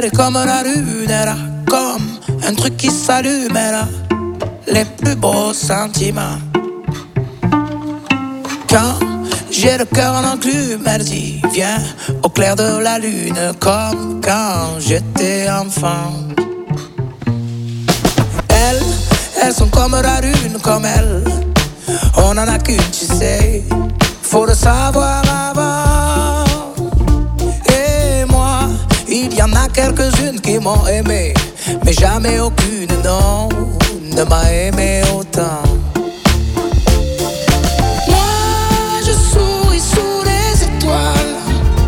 est comme la lune, elle a comme un truc qui s'allume, elle a les plus beaux sentiments. Quand j'ai le cœur en enclume, elle dit viens au clair de la lune, comme quand j'étais enfant. Elles sont comme la lune, comme elle. On en a qu'une, tu sais, faut le savoir avant. Et moi, il y en a quelques-unes qui m'ont aimé, mais jamais aucune, non, ne m'a aimé autant. Moi, je souris sous les étoiles.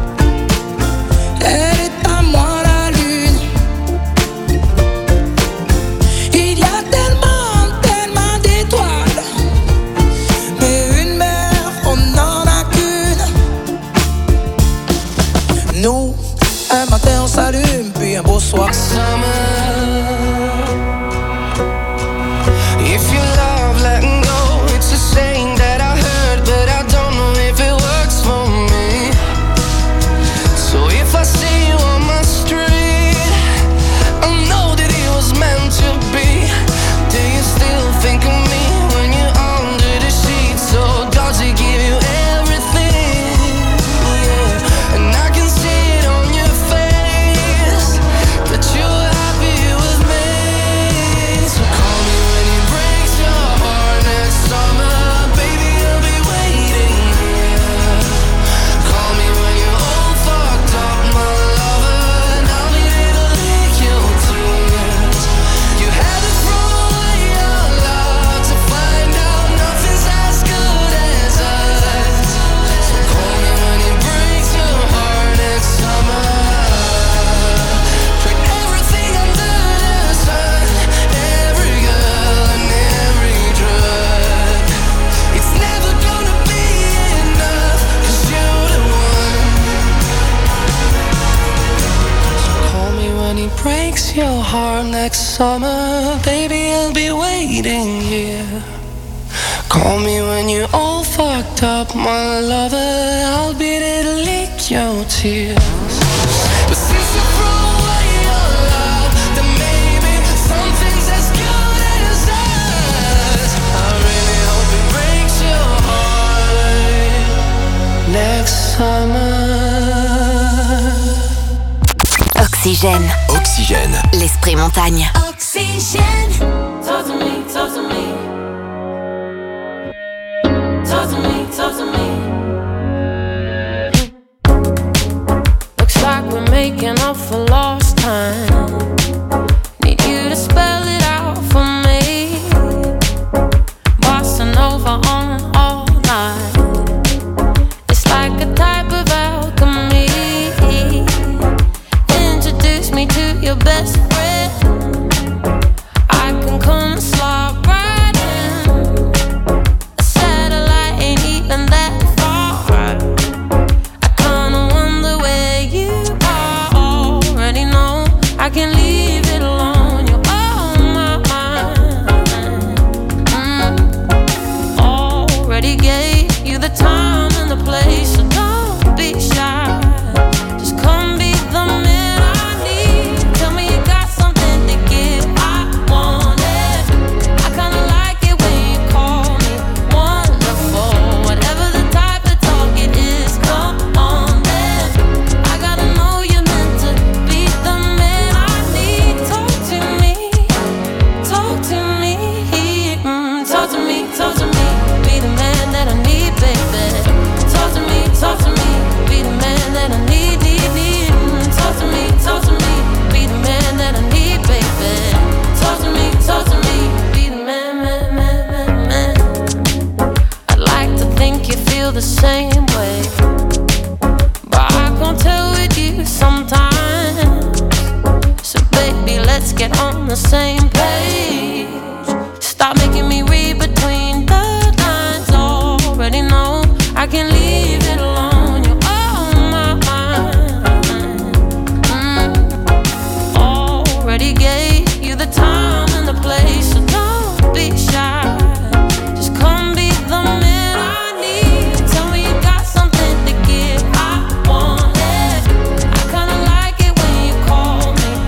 Elle est à moi la lune. Il y a tellement d'étoiles, mais une mère, on n'en a qu'une. Nous, un matin on s'allume, puis un beau soir. If you love letting go, it's a saying that I heard, but I don't know if it works for me. So if I see you on my street, I know that it was meant to be. Do you still think of me when you're under the sheets? Or does it give you everything? Yeah, and I can see it on your face that you're happy with me. So call me when it breaks your heart next summer, baby, I'll be waiting here. Call me when you're all fucked up, my lover, and I'll be there to lick your tears. You had to throw away your love to find out nothing's as good as us. So call me when it breaks your heart next summer. Put everything under the sun, every girl and every drug. It's never gonna be enough, 'cause you're the one. So call me when it breaks your heart next summer, baby, I'll be waiting here. Call me when you're all fucked up, my lover, I'll be there to lick your tears. But since you threw away your love, then maybe something's as good as us. I really hope it breaks your heart next summer. Oxygène. Oxygène. L'esprit montagne. Oxygène. Talk to me, talk to me. Talk to me, talk to me. Looks like we're making up for lost time. Need you to spell it out for me. Bossa Nova on all night. It's like a type of alchemy. Introduce me to your best friend. I can come and slide right in. A satellite ain't even that far. I kinda wonder where you are. Already know I can leave it alone. You're on my mind. Already gave you the time and the place, so don't be shy. Just come be the man I need. Tell me you got something to give. I want it. I kinda like it when you call me wonderful. Whatever the type of talk it is, come on then. I gotta know you're meant to be the man I need. Talk to me, talk to me, talk to me, talk to me. Be the man that I need, baby. Talk to me, be the man that I need, need. Talk to me, be the man that I need, baby. Talk to me, be the man, man. I'd like to think you feel the same way, but I can't tell with you sometimes. So baby, let's get on the same page. Stop making me read between the lines. Already know I can leave it alone. You're on my mind. Already gave you the time and the place, so don't be shy. Just come be the man I need. Tell me you got something to give. I want it. I kinda like it when you call me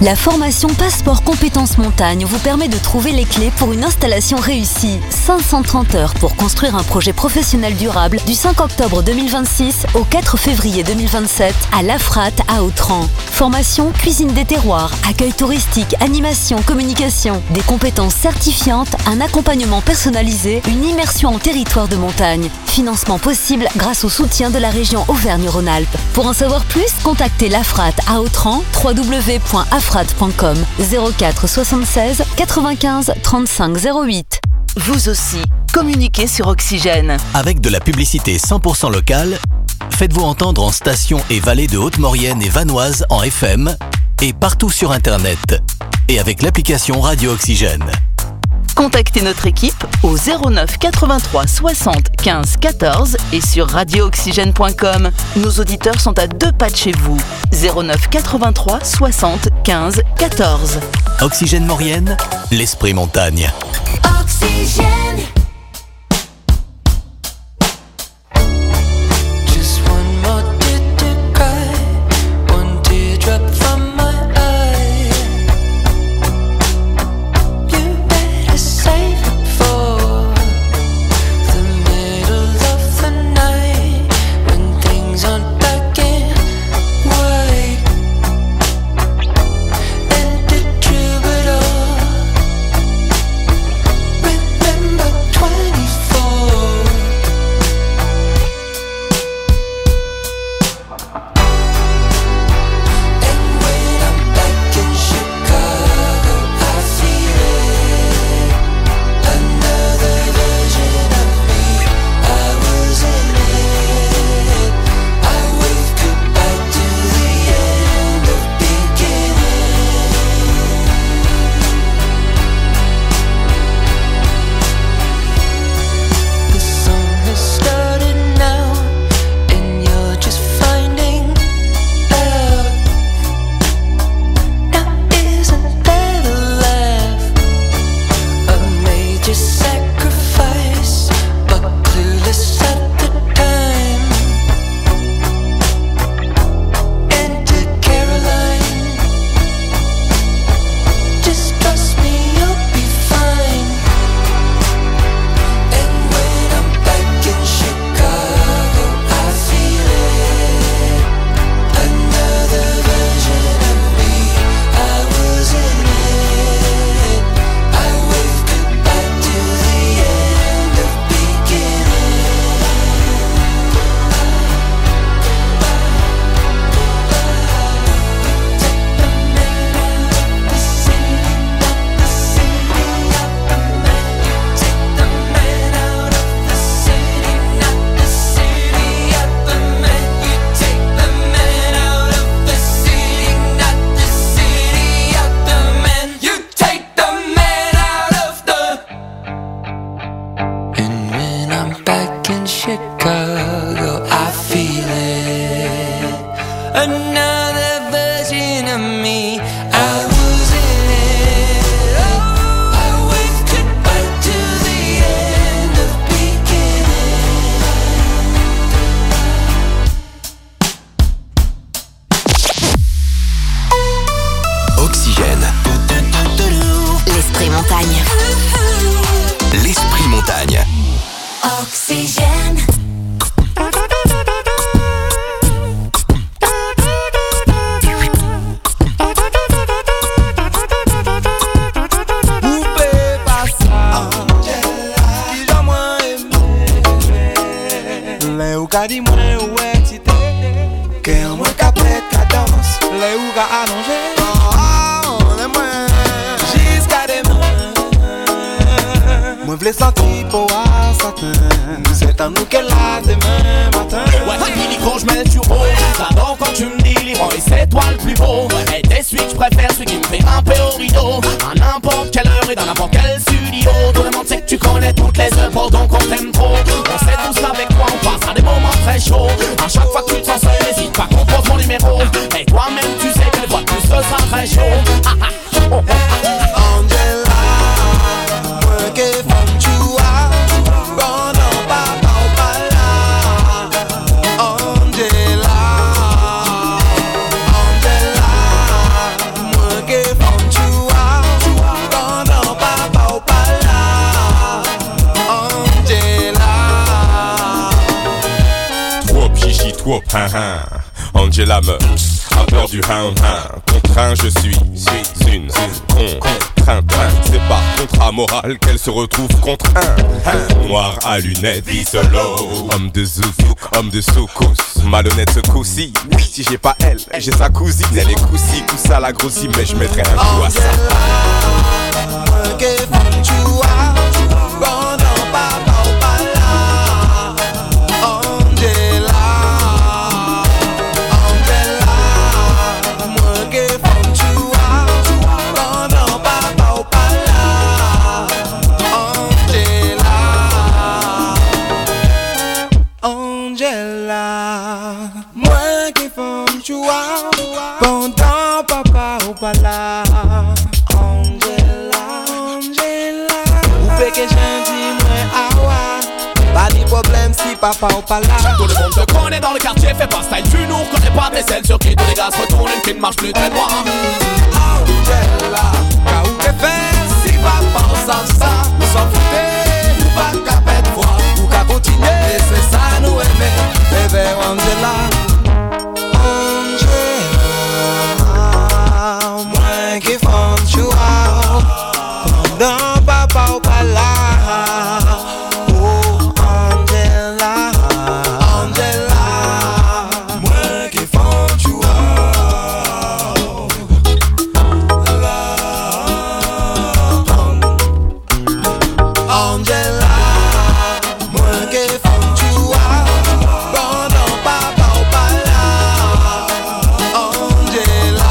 La formation Passeport Compétences Montagne vous permet de trouver les clés pour une installation réussie. 530 heures pour construire un projet professionnel durable du 5 octobre 2026 au 4 février 2027 à l'Afrat à Autran. Formation cuisine des terroirs, accueil touristique, animation, communication, des compétences certifiantes, un accompagnement personnalisé, une immersion en territoire de montagne. Financement possible grâce au soutien de la région Auvergne-Rhône-Alpes. Pour en savoir plus, contactez l'Afrat à Autran, www.afrat.com 04 76 95 35 08. Vous aussi, communiquez sur Oxygène. Avec de la publicité 100% locale, faites-vous entendre en station et vallée de Haute-Maurienne et Vanoise en FM et partout sur Internet. Et avec l'application Radio Oxygène. Contactez notre équipe au 09 83 60 15 14 et sur radiooxygène.com. Nos auditeurs sont à 2 pas de chez vous. 09 83 60 15 14. Oxygène Maurienne, l'esprit montagne. Oxygène. L'esprit montagne. Oxygène. Dis moi où excité, que moi capet cadence, les ou ga allongé, les moins jusqu'à demain. Moi v'lais sentir pour à satin, c'est à nous qu'elle a demain matin. Ouais, quand je mets le turbo, j'adore quand tu me dis libre et c'est toi le plus beau. Et t'es celui que je préfère, celui qui me fait grimper au rideau. À n'importe quelle heure et dans n'importe quel studio. Tout le monde sait que tu connais toutes les œuvres, donc on t'aime trop. On sait tous avec quoi on passera des moments très chauds. À chaque fois que tu te sens seul, n'hésite pas, compose mon numéro. Et toi-même tu sais que les fois de plus ce sera très chaud. Angela, moi que femme tu as, bon non pas là. Angela, moi que whoop, Angela me a peur du contraint, je suis une contrainte. C'est par contrat moral qu'elle se retrouve contraint. Noir à lunettes, dit solo. Homme de zouzouk, homme de soukous. Malhonnête ce coup-ci. Oui, si j'ai pas elle, j'ai sa cousine. Elle est coussi, coussa la grossie, mais je mettrai un coup à ça. Pendant papa ou pas là, Angela, ou fait que j'ai dit moi awa, pas de problème si papa ou pas là. Tout le monde te connaît dans le quartier, fais pas style, tu nous reconnais pas des ailes sur qui tous les gars se retournent, une qui ne marche plus très droit. Angela, qu'a ou que faire si papa ou ça, nous s'en foutait, nous pas qu'à perdre foi, ou qu'à continuer, c'est ça nous aimer, bébé Angela. Qui font tu pendant papa ou pas là. Oh Angela, moi qui font tu Angela, moi qui font tu pendant papa ou pas là. Angela.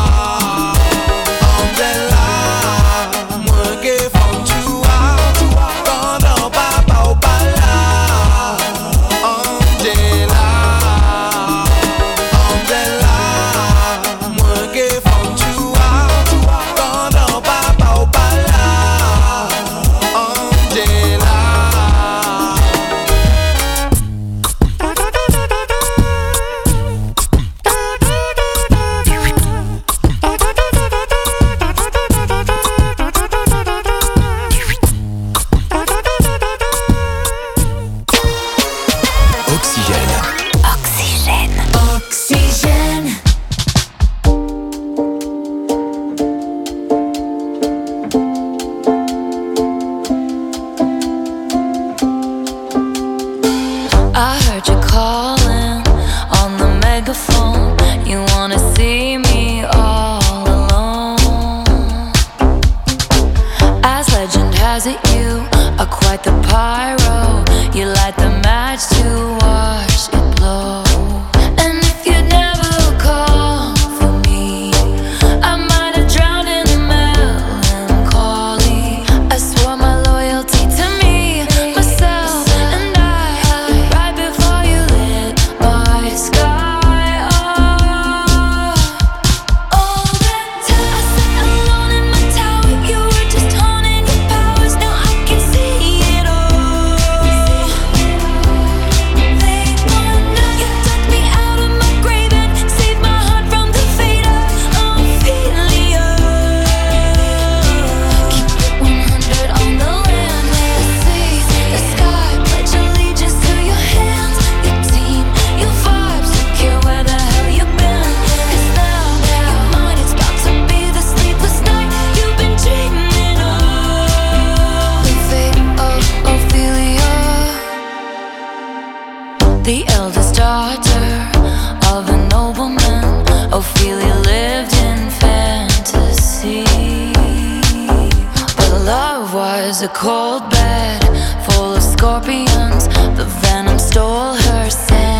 A cold bed full of scorpions. The venom stole her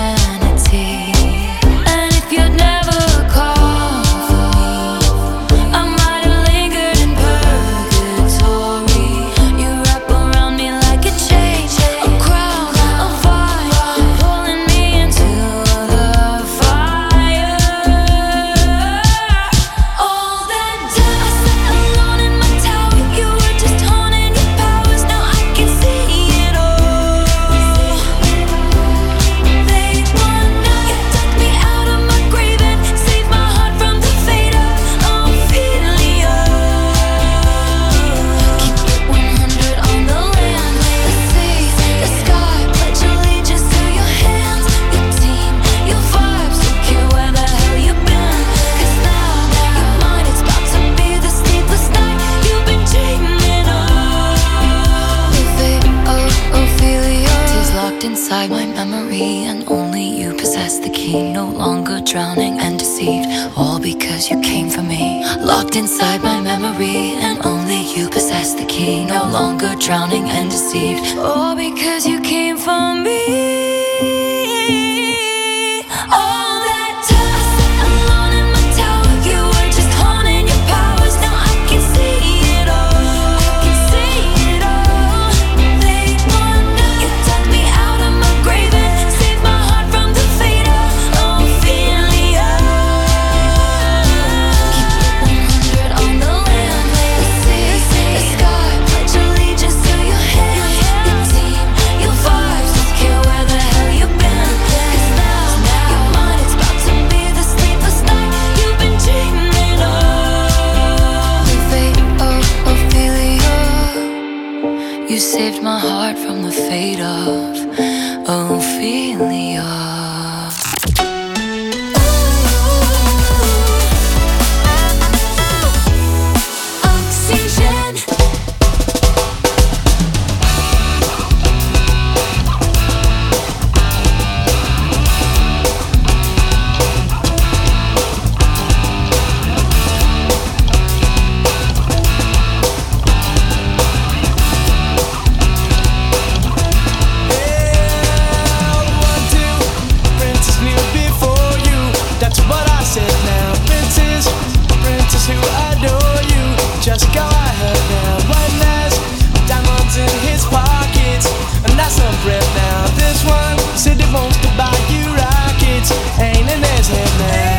sanity. And if you'd never called for me, I might have lingered in purgatory. You wrap around me like a chain, a crown, a fire, pulling me into the fire. All that time I sat alone in my tower, you were just haunting. Now I can see inside my memory, and only you possess the key. No longer drowning and deceived, all because you came for me. Locked inside my memory, and only you possess the key. No longer drowning and deceived, all because you came for me. All that time I sat alone in my tower, you were just honing your powers. Now I can see it all. I can see it all. They wonder you dug me out of my grave and saved my heart from the fate of Ophelia. Keep it 100 on the land, lay the sea, the sky. Pledge allegiance to your hand, your team, your vibes. Don't care where the hell you've been. 'Cause now you're mine. It's about to be the sleepless night you've been dreaming of. The fate of Ophelia. You saved my heart from the fate of Ophelia. Oxygen. Princess knew before you. That's what I said now. Princess, princess who adore you. Just go ahead now. One last diamonds in his pockets, and that's some breath now. This one said he wants to buy you rockets. Ain't in his head now.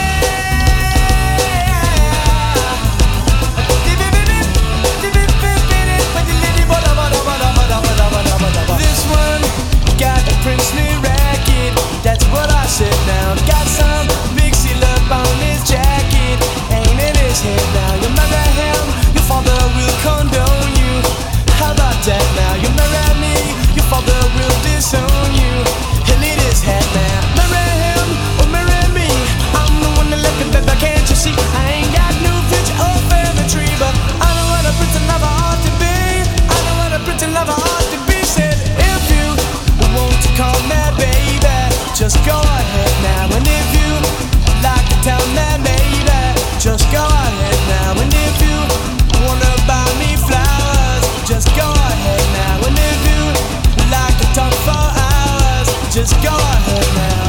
This one got a princely racket. That's what I said now. Got some big seal up on his jacket. Ain't in his head now. You marry him, your father will condone you. How about that now? You marry me, your father will disown you. He'll eat his head now. Marry him or marry me, I'm the one that left it, baby, can't you see? I ain't got no rich or family tree, but I know what a prince lover ought to be. I know what a prince lover ought to be. Said if you want to call me baby, just go ahead now. And if you like to tell me maybe, just go ahead now. And if you wanna buy me flowers, just go ahead now. And if you like to talk for hours, just go ahead now.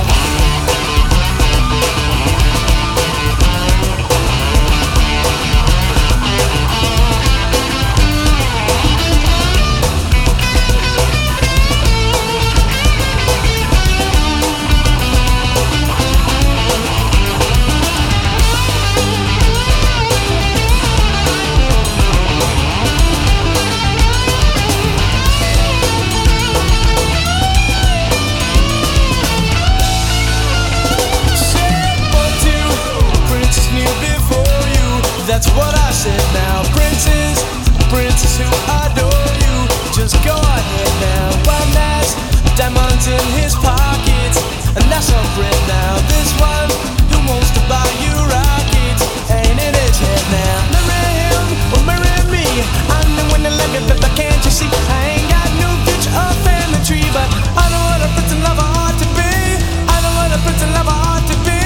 That's what I said now. Princess, princess who adore you. Just go ahead now. One last diamonds in his pockets, and that's some bread now. This one who wants to buy you rockets ain't in his head now. Marry him or marry me, I'm the one that love you, but can't you see? I ain't got no rich or family tree, but I know what a prince and lover ought to be. I know what a prince and lover ought to be.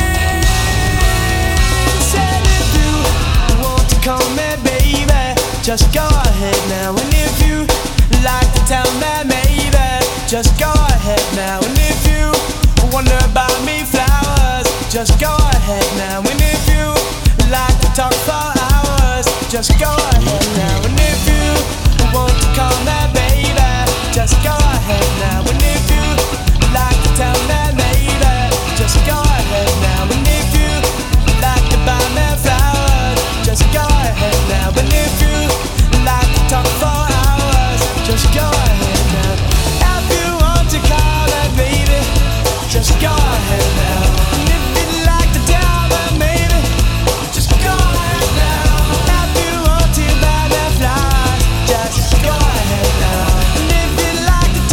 Said if you want to call me baby, just go ahead now. And if you like to tell me maybe, just go ahead now. And if you wonder about me flowers, just go ahead now. And if you like to talk for hours, just go ahead now. And if you want to call me baby, just go ahead now. And if you like to tell me maybe, just go ahead now. And if you like to buy me flowers, just go ahead now. And if you like to talk for hours, just go ahead now. If you want to call me baby, just go ahead now. And if you like to tell me maybe, just go ahead now. If you want to buy me flowers, just go ahead now. And if you like to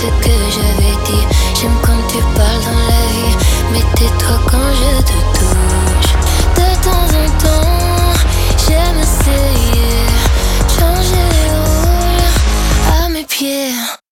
que j'avais dit. J'aime quand tu parles dans la vie, mais tais-toi quand je te touche. De temps en temps, j'aime essayer changer les rôles à mes pieds.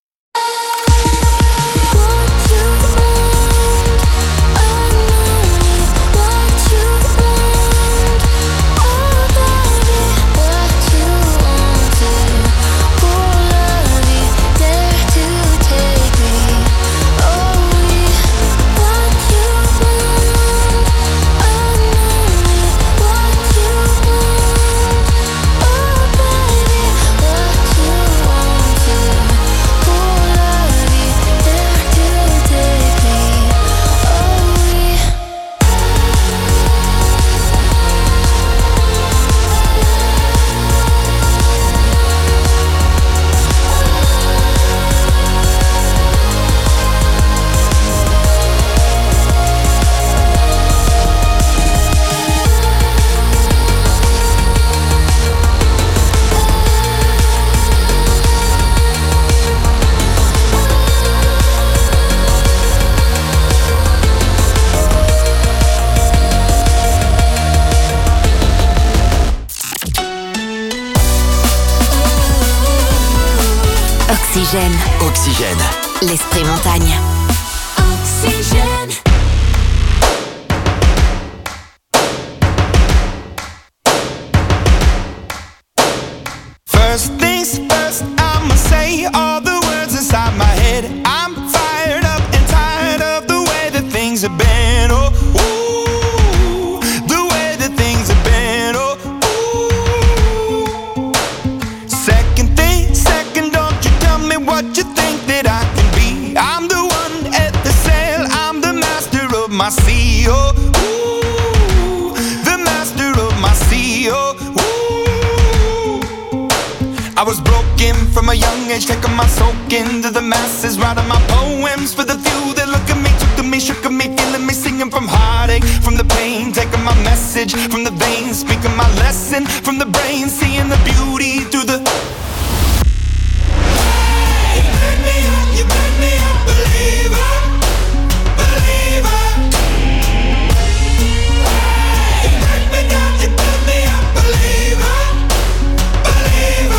Oxygène. L'esprit montagne. Oxygène. First things first, I'ma say all the words inside my head. I'm fired up and tired of the way that things have been. Oh, ooh, the way that things have been. Oh, ooh. Second thing, second, don't you tell me what you think that I can be. I'm the one at the sail, I'm the master of my sea. Oh, ooh, the master of my sea. Oh, I was broken from a young age, taking my soak into the masses, writing my poems for the few that look at me, took to me, shook at me, feeling me, singing from heartache, from the pain, taking my message from the veins, speaking my lesson from the brain, seeing the beauty through the. Hey, you make me a believer, believer. Hey, you make me down, you build me a believer, believer.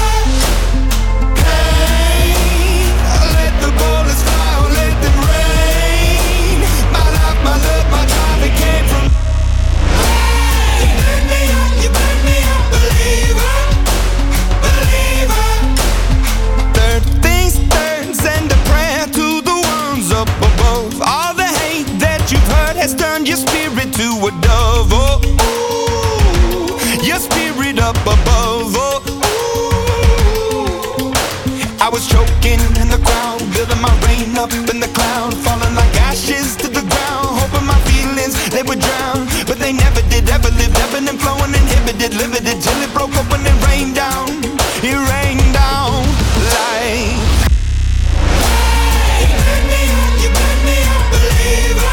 Turn your spirit to a dove, oh, ooh, your spirit up above, oh, ooh. I was choking in the crowd, building my rain up in the cloud, falling like ashes to the ground, hoping my feelings, they would drown, but they never did, ever lived, ebbing and flowing, inhibited, limited, till it broke open and rained down, it rained down like. Hey, you made me a believer.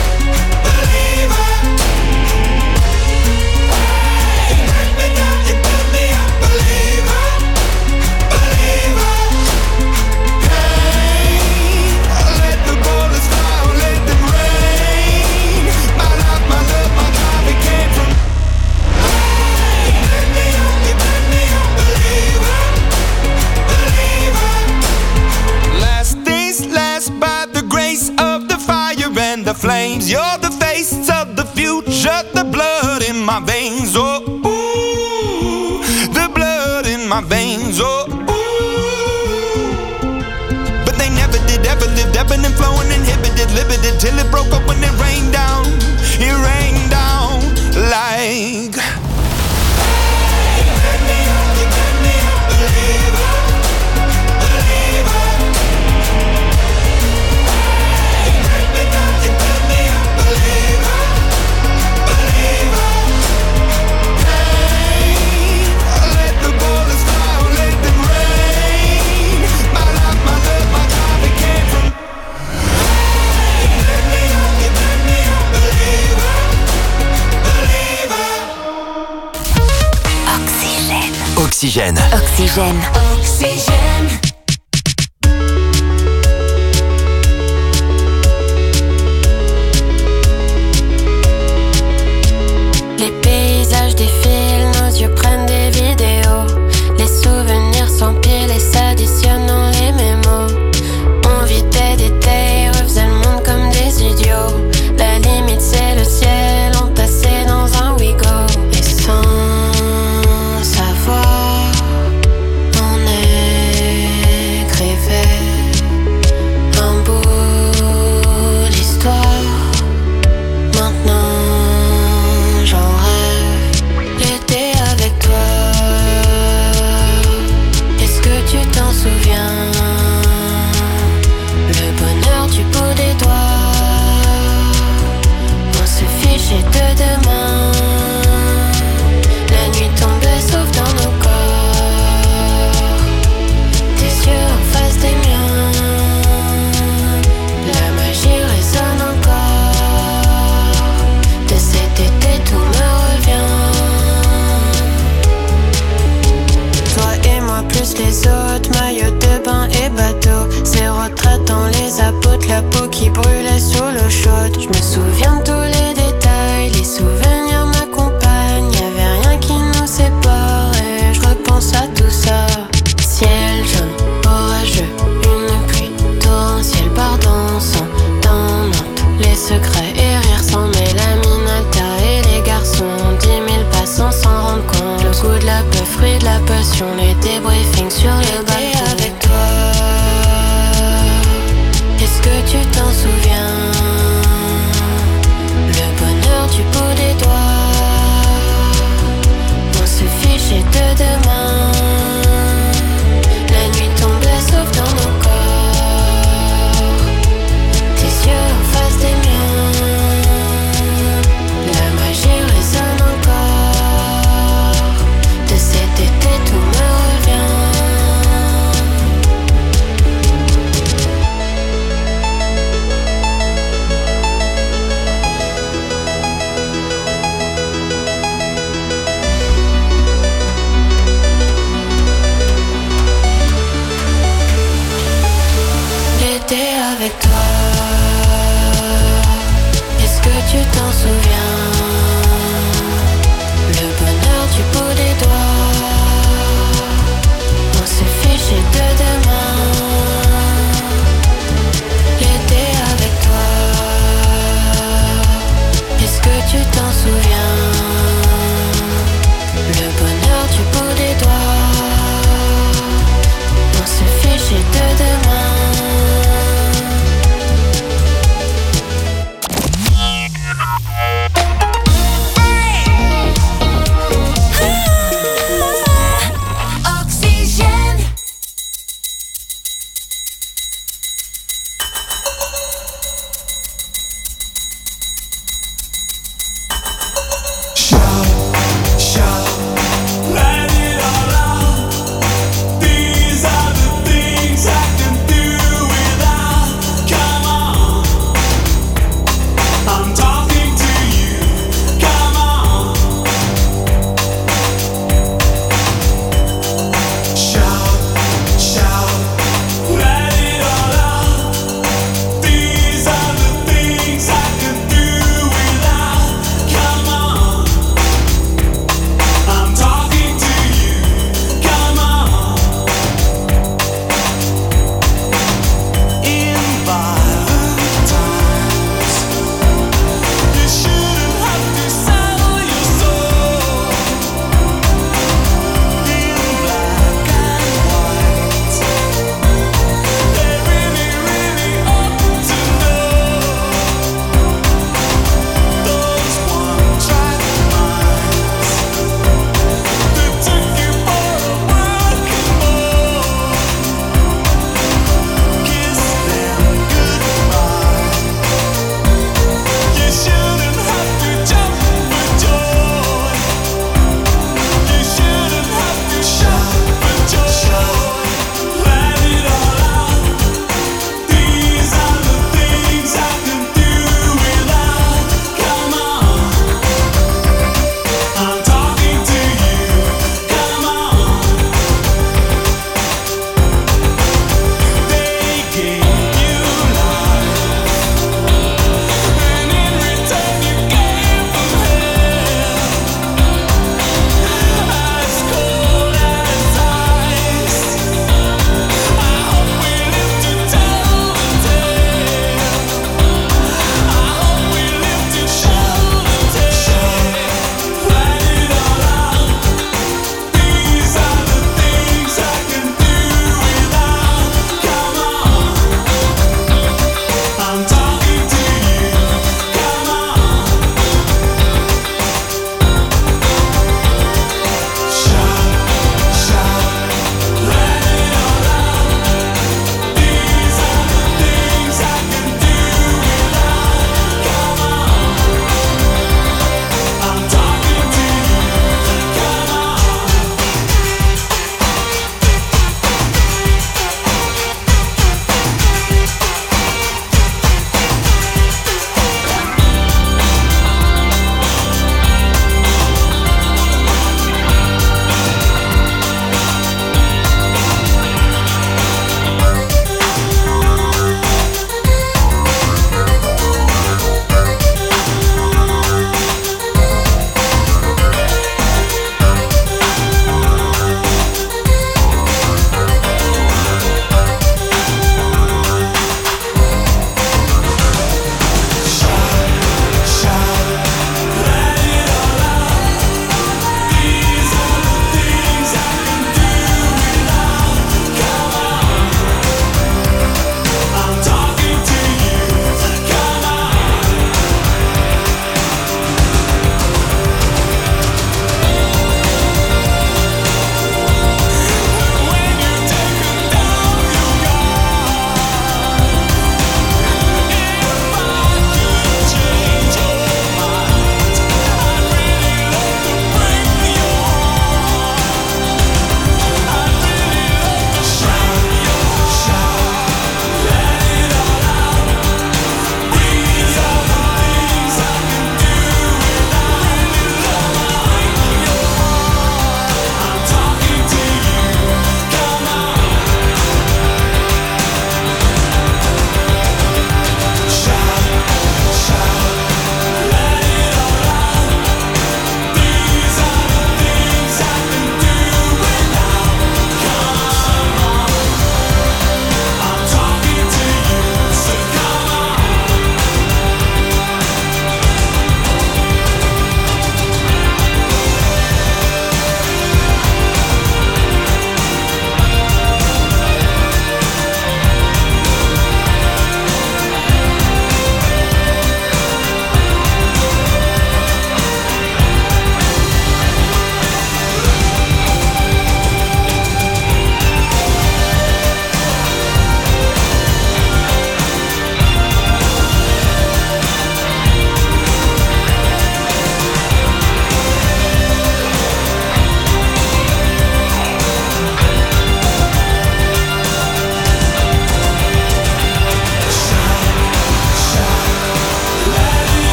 The flames, you're the face of the future, the blood in my veins, oh, ooh, the blood in my veins, oh, ooh. But they never did, ever lived, ebbing and flowing, inhibited, limited, till it broke up when it rained down like. Hey, you made me a believer, believer. Oxygène. Oxygène. Oxygène.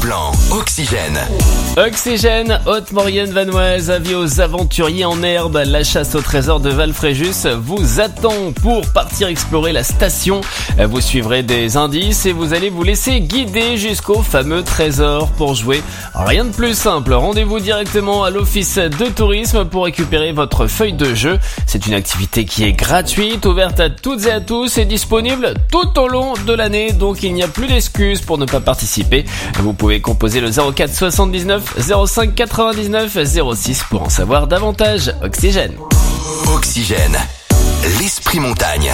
plan, Oxygène. Oxygène, Haute-Maurienne vanoise, avis aux aventuriers en herbe. La chasse au trésor de Val-Fréjus vous attend pour partir explorer la station. Vous suivrez des indices et vous allez vous laisser guider jusqu'au fameux trésor. Pour jouer, rien de plus simple. Rendez-vous directement à l'office de tourisme pour récupérer votre feuille de jeu. C'est une activité qui est gratuite, ouverte à toutes et à tous et disponible tout au long de l'année. Donc il n'y a plus d'excuses pour ne pas participer. Vous pouvez composer le 04 79 05 99 06 pour en savoir davantage. Oxygène. Oxygène, l'esprit montagne.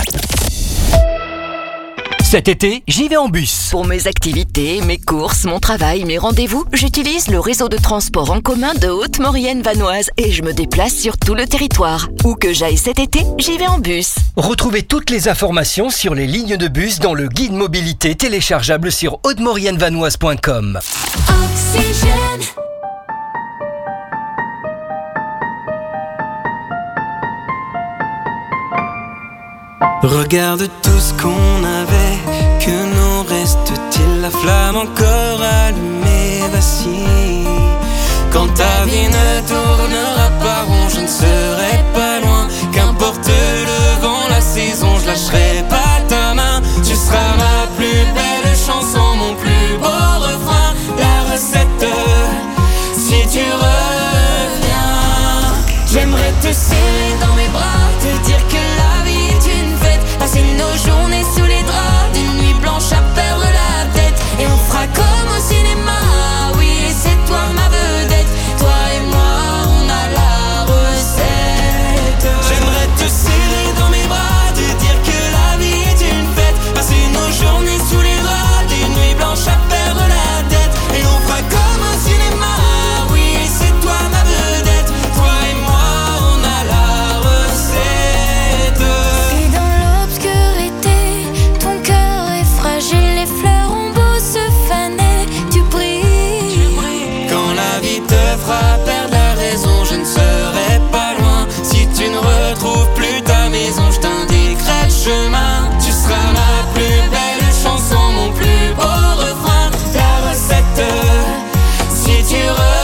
Cet été, j'y vais en bus. Pour mes activités, mes courses, mon travail, mes rendez-vous, j'utilise le réseau de transport en commun de Haute-Maurienne vanoise et je me déplace sur tout le territoire. Où que j'aille cet été, j'y vais en bus. Retrouvez toutes les informations sur les lignes de bus dans le guide mobilité téléchargeable sur hautemauriennevanoise.com. Oxygène. Regarde tout ce qu'on avait, que nous reste-t-il? La flamme encore allumée vacille. Quand ta vie ne tournera pas rond, je ne serai pas loin. Qu'importe le vent, la saison, je lâcherai pas ta main. Tu seras ma plus belle chanson, mon plus beau refrain. La recette, si tu reviens, j'aimerais te serrer dans mes bras, te dire que la vie est une fête. Passer nos journées sous les draps, des nuits blanches à perdre la tête. Et on fera comme au cinéma, oui, c'est toi ma vedette. Toi et moi, on a la recette. J'aimerais te serrer dans mes bras, te dire que la vie est une fête. Passer nos journées sous les draps, des nuits blanches à perdre la tête. Et on fera comme au cinéma, oui, c'est toi ma vedette. Toi et moi, on a la recette. Et dans l'obscurité, ton cœur est fragile, les fleurs ont beau se faner, tu brilles. Quand la vie te fera perdre la raison, je ne serai pas loin. Si tu ne retrouves plus ta maison, je t'indiquerai le chemin. Tu seras ma plus belle chanson, mon plus beau refrain. La recette, si tu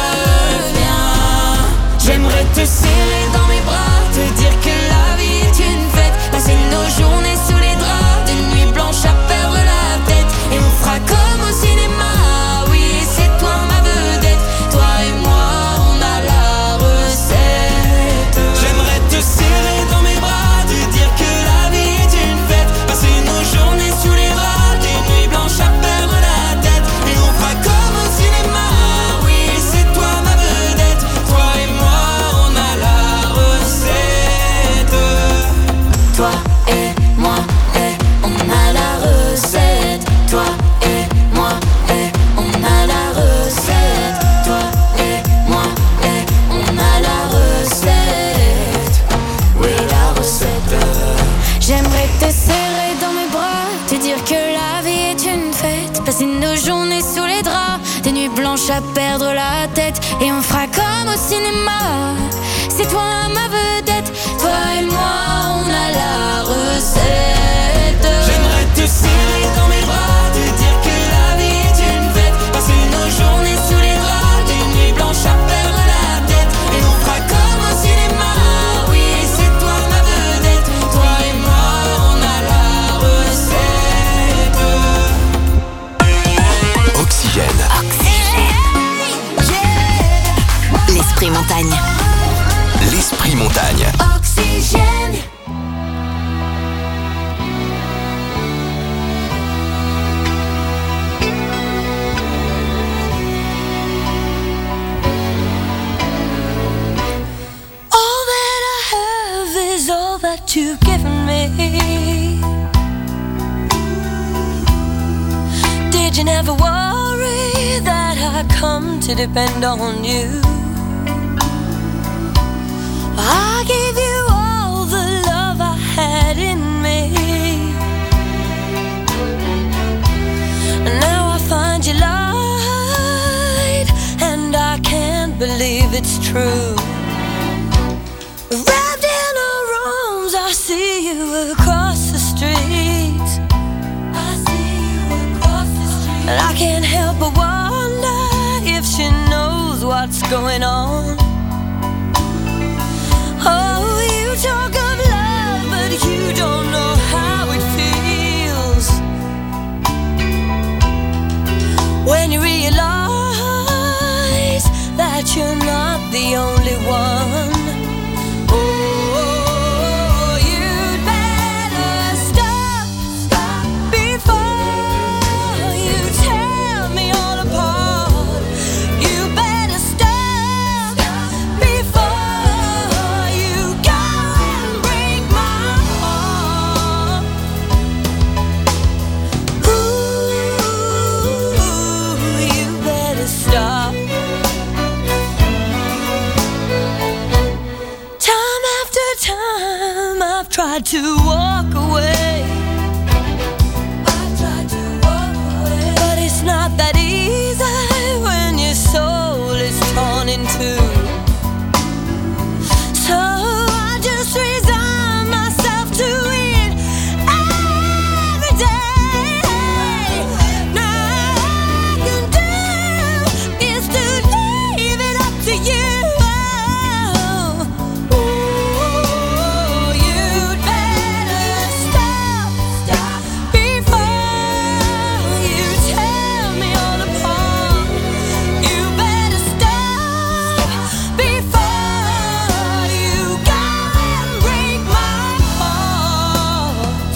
reviens, j'aimerais te serrer dans mes bras, te dire que la vie est une fête. Passer nos journées sous les draps, des nuits blanches à perdre la tête. Et on fera comme au cinéma, oui, c'est toi ma vedette. Toi et moi, on a la recette. J'aimerais te serrer dans mes bras, te dire que la vie est une fête. Passer nos journées sous les draps, des nuits blanches à perdre la tête. Et on fera comme au cinéma, oui, c'est toi ma vedette. Toi et moi, on a la recette. Toi et moi, on a la recette. Toi et moi, on a la recette. Toi et moi, on a la recette. Oui, la recette. J'aimerais te serrer dans mes bras, te dire que la vie est une fête. Passer nos journées sous les draps, des nuits blanches à perdre la tête. Et on fera comme au cinéma, c'est toi ma vedette. Toi et moi, on a la recette. J'aimerais te serrer dans mes bras, te dire que la vie est une fête. Passer nos journées sous les draps, des nuits blanches à perdre la tête. Et on fera comme au cinéma, oui, c'est toi ma vedette. Toi et moi, on a la recette. Oxygène. L'esprit montagne. L'esprit montagne. Oxygène. All that I have is all that you've given me. Did you never worry that I come to depend on you? I gave you all the love I had in me. And now I find you lied, and I can't believe it's true. Wrapped in her arms, I see you across the street. I see you across the street. And I can't help but wonder she knows what's going on. Oh, you talk of love, but you don't know how it feels when you realize that you're not the only one. Oh, you'd better stop before you tear me all apart. You better stop before you go and break my heart. Ooh, you better stop. Time after time I've tried to walk away. But it's not that easy when your soul is torn in two. So I just resign myself to it every day. Now all I can do is to leave it up to you. Oh, you'd better stop before you tear me all apart. You better stop before you go and break my heart.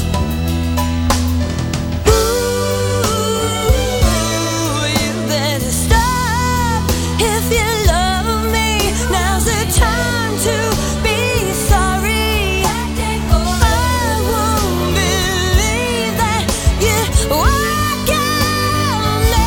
Ooh, you better stop if you love me. Now's the time to be sorry. I won't believe that you walk on me,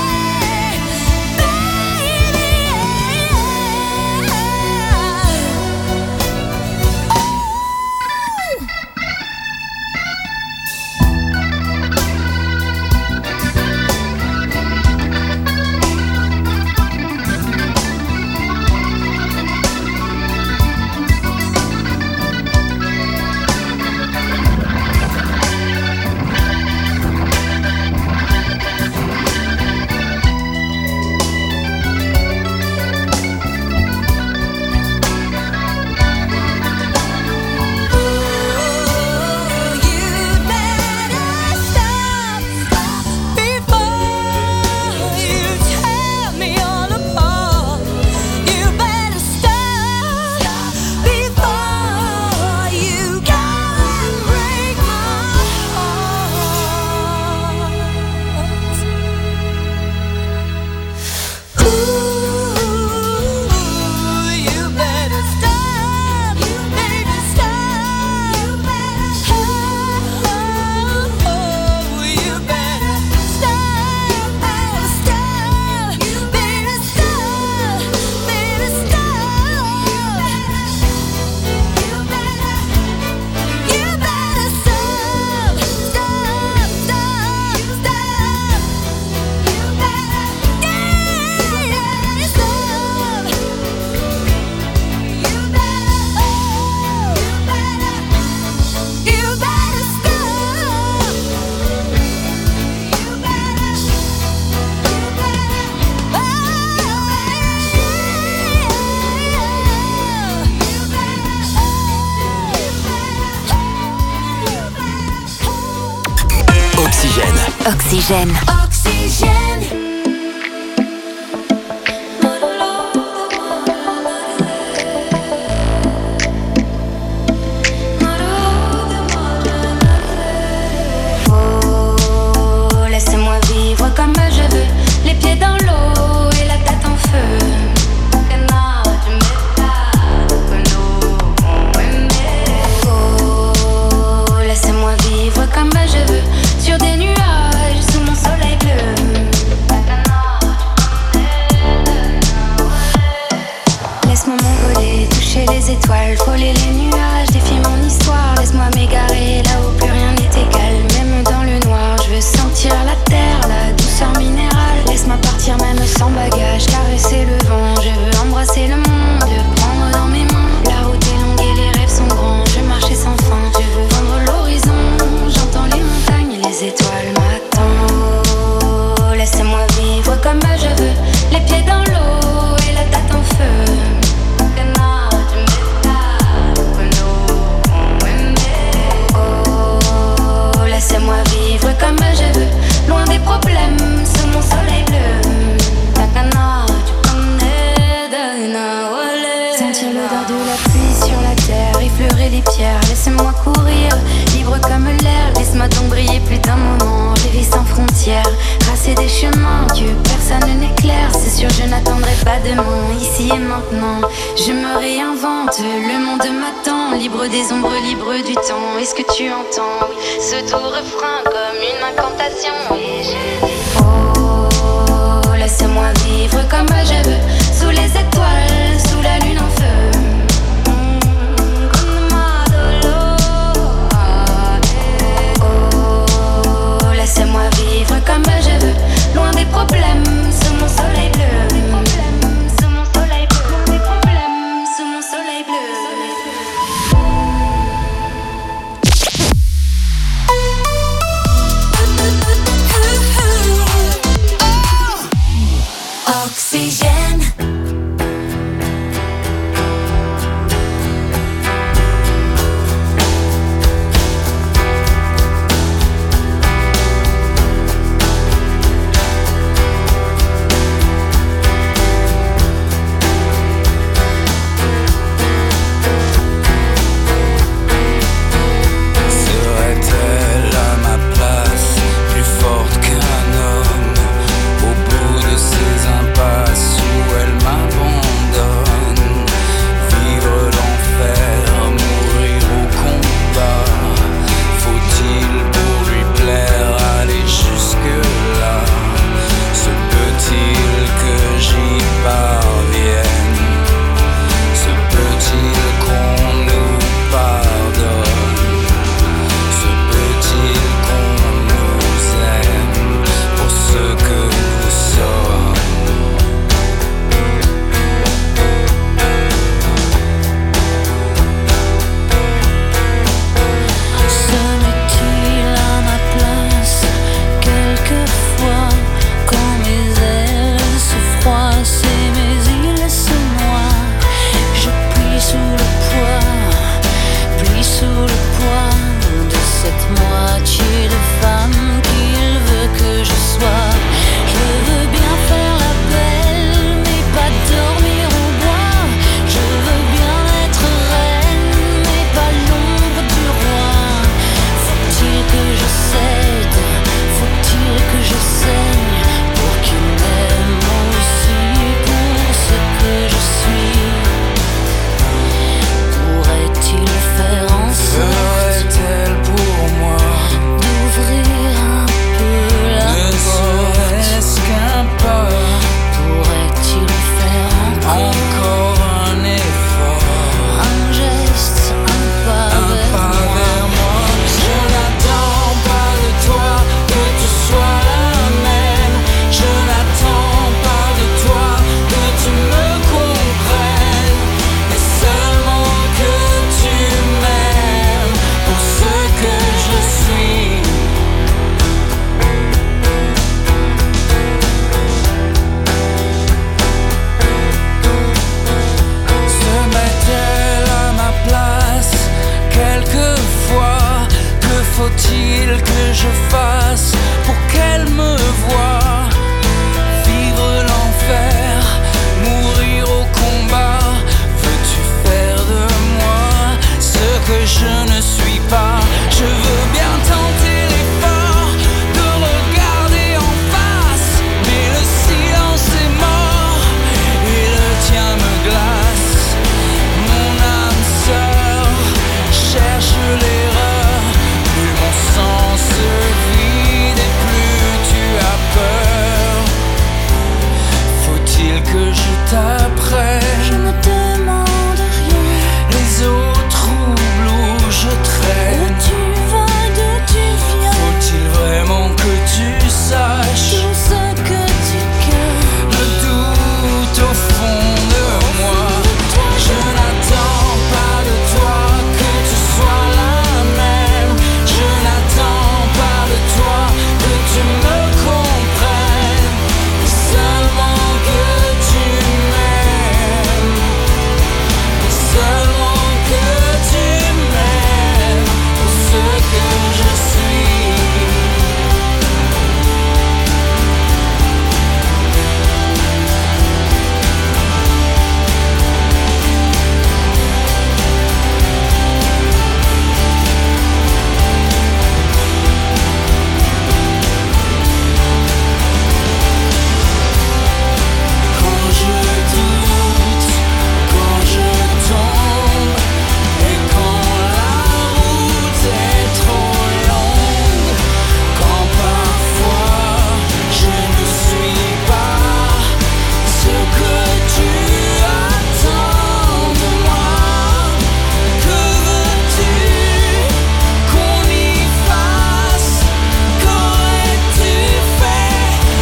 you'd better stop before you tear me all apart. You better stop before you go and break my heart. Ooh, you better stop. You better stop. You better stop. Oh, you better stop. Stop. You better stop. Better stop. You better stop. Stop. Stop. Stop. You better stop. You better Oxygène. Oxygène. Oxygène. Oh, laissez-moi vivre comme je veux, les pieds dans l'eau et la tête en feu. Que non, tu m'aimes pas, que nous on aimait. Oh, laissez-moi vivre comme je veux, sur des nuages sous mon soleil bleu. chemin, que personne n'éclaire. C'est sûr, je n'attendrai pas demain, ici et maintenant. Je me réinvente, le monde m'attend. Libre des ombres, libre du temps. Est-ce que tu entends ce doux refrain comme une incantation? Et je dis oh, laisse-moi vivre comme je veux, sous les étoiles, sous la lune en feu. Oh, laisse-moi vivre comme je veux, loin des problèmes, sous mon soleil bleu. Sous mon soleil bleu, loin des problèmes, sous mon soleil bleu. Oxygène.